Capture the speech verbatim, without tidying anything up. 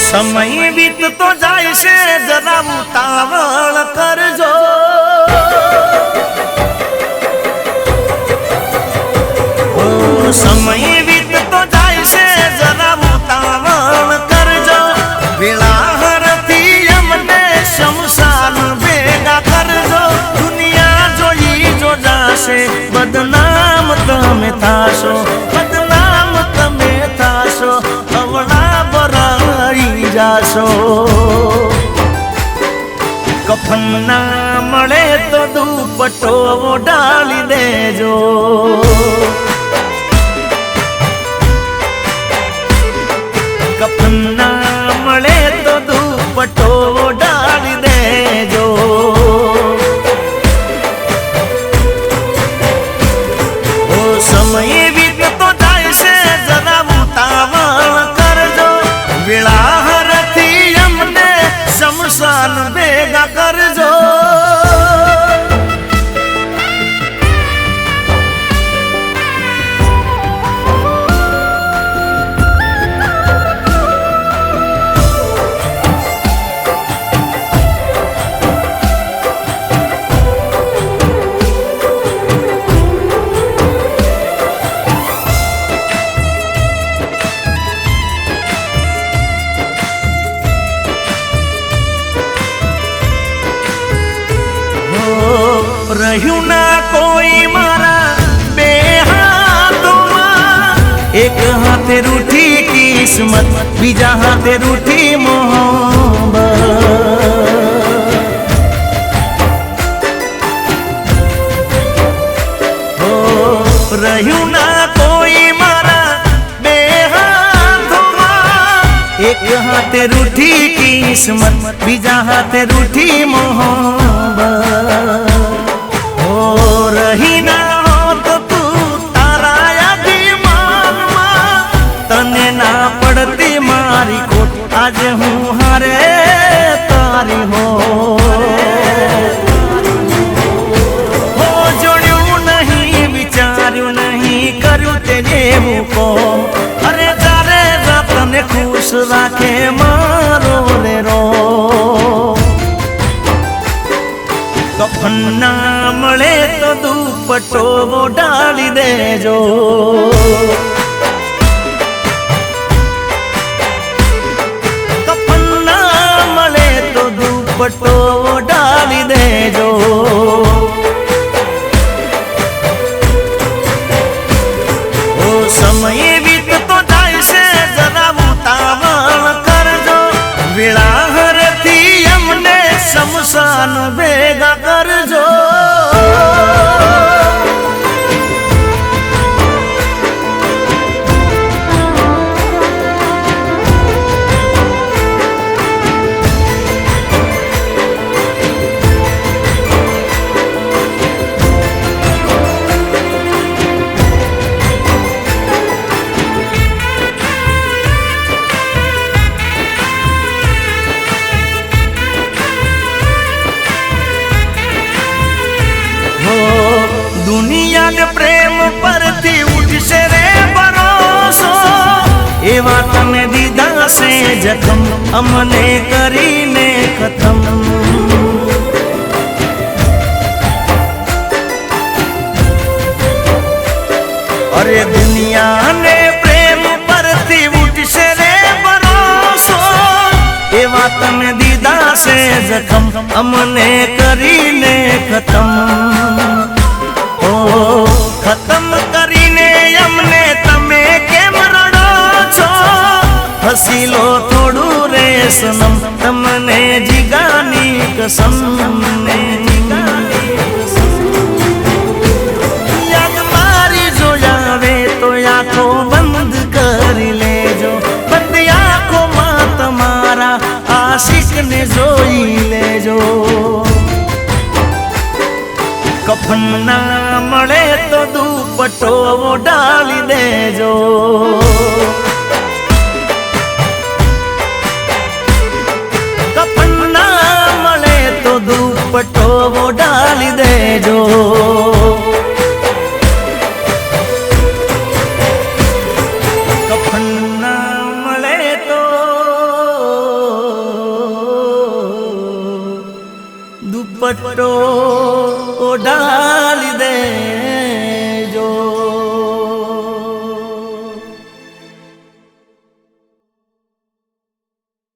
સમય વીતતો જાય છે જરા ઉતાવળ કરજો સમય વીતતો જાય છે જરા ઉતાવળ કરજો વેળાહરથી અમને શમશાન ભેગા કરજો દુનિયા જોઈ જો જાશે બદનામ તમે થાશો બદનામ તમે થાશો અવળા બરાઈ જાશો કફન ના મળે તો દુપટ્ટો ડાળી દેજો કફન ના મળે તો દુપટ્ટો ડાળી દેજો ઓ સમય વીતતો જાય છે જરા ઉતાવળ કરજો વેળાહરથી અમને શમશાન ભેગા કરજો રહ્યું ના કોઈ મારા બે હાથોમાં એક હાથે રૂઠી કિસ્મત બીજા હાથે રૂઠી મોહબ્બત હો રહ્યું ના કોઈ મારા બે હાથોમાં એક હાથે રૂઠી કિસ્મત બીજા હાથે રૂઠી મોહબ્બત રહી ના હોત તું તારા અભિમાનમાં તને ના પડતી મારી ખોટ આજે હું હારે તારી હો હો જોડ્યું નહીં વિચાર્યું નહીં કર્યું તે જેવું કો અરે તારે તને ખુશ રાખે મારો રે રો કફન ના મળે તો દુપટ્ટો ડાળી દેજો કફન ના મળે તો દુપટ્ટો ડાળી દેજો ઓ સમય વીતતો જાય છે જરા ઉતાવળ કરજો વેળાહરથી અમને શમશાન ભેગા કરજો દુનિયાને પ્રેમ પરથી ઉઠશે રે ભરોસો એવા તમે દીધા છે જખમ અમને કરીને ખતમ અરે દુનિયાને પ્રેમ પરથી ઉઠશે રે ભરોસો એવા તમે દીધા છે જખમ અમને કરીને ખતમ ખતમ કરીને અમને તમે કેમ રડો છો હસી લો થોડું રે સનમ તમને જીગાની કસમ ને યાદ મારી જો આવે તો આંખો બંધ કરી લેજો બંધ આંખોમાં તમારા આશિકને જોઈ લેજો કફન ના મળે તો દુપટ્ટો ડાળી દેજો કફન ના મળે તો દુપટ્ટો ડાળી દેજો કફન ના મળે તો दुपट्टो ओ डाल दे जो